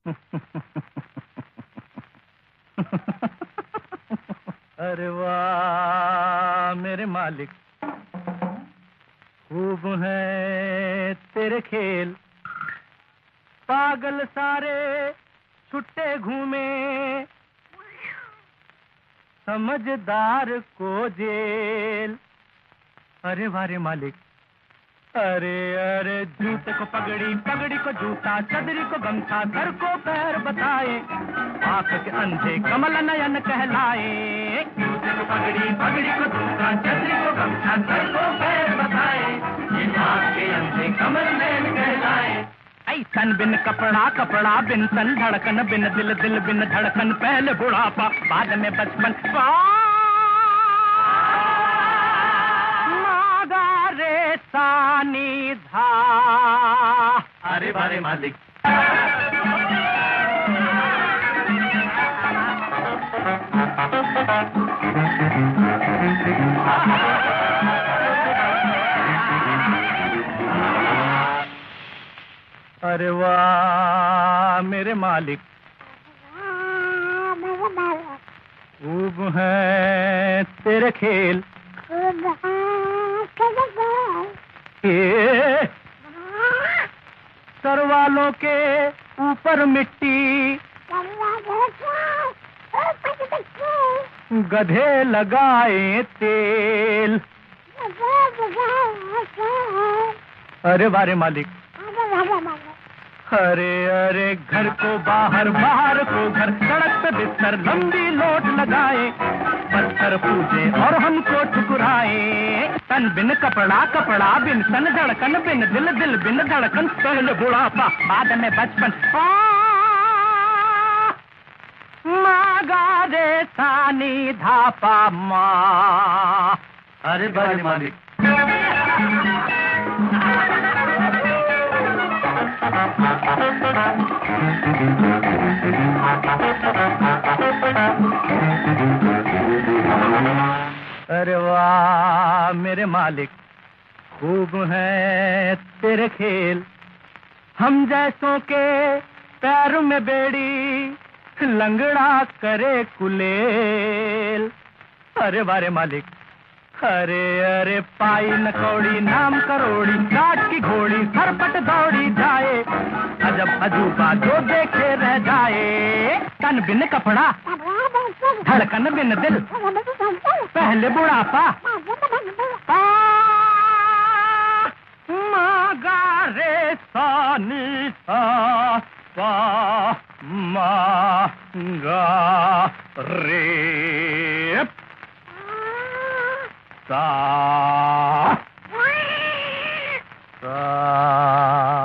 अरे वाह मेरे मालिक, खूब है तेरे खेल। पागल सारे छुट्टे घूमे, समझदार को जेल। अरे वाह रे मालिक, अरे अरे जूते को पगड़ी, पगड़ी को जूता, चदरी को गमछा, सर को पैर बताए, आंख के अंधे कमल नयन कहलाए। जूते को पगड़ी, पगड़ी को जूता, चदरी को गमछा, सर को पैर बताए, आंख के अंधे कमल नयन कहलाए। तन बिन कपड़ा, कपड़ा बिन तन, धड़कन बिन दिल, दिल बिन धड़कन, पहले बुढ़ापा बाद में बचपन। सानी धा। अरे बारे मालिक, अरे वाह मेरे मालिक, खूब है तेरे खेल। सर वालों के ऊपर मिट्टी, गधे लगाए तेल। अरे वारे मालिक, अरे अरे घर को बाहर, बाहर को घर, सड़क पे बिस्तर लंबी लोट लगाए, पत्थर पूजे और हमको ठुकराए। तन बिन कपड़ा, कपड़ा बिन तन, धड़कन बिन दिल, दिल बिन धड़कन, पहले बुढ़ापा बाद में बचपन। मागा रे सानी धापा माँ। अरे बड़े मालिक, अरे वाह मेरे मालिक, खूब है तेरे खेल। हम जैसों के पैर में बेड़ी, लंगड़ा करे कुलेल। अरे वारे मालिक, अरे अरे पाई न कौड़ी, नाम करोड़ी, काट की घोड़ी, सरपट दौड़ी जाए, अजब अजूबा जो देखे रह जाए। तन बिन कपड़ा, धड़कन बिन दिल, पहले बुढ़ापा मागा रे सानी सा, मागा रे सा, सा।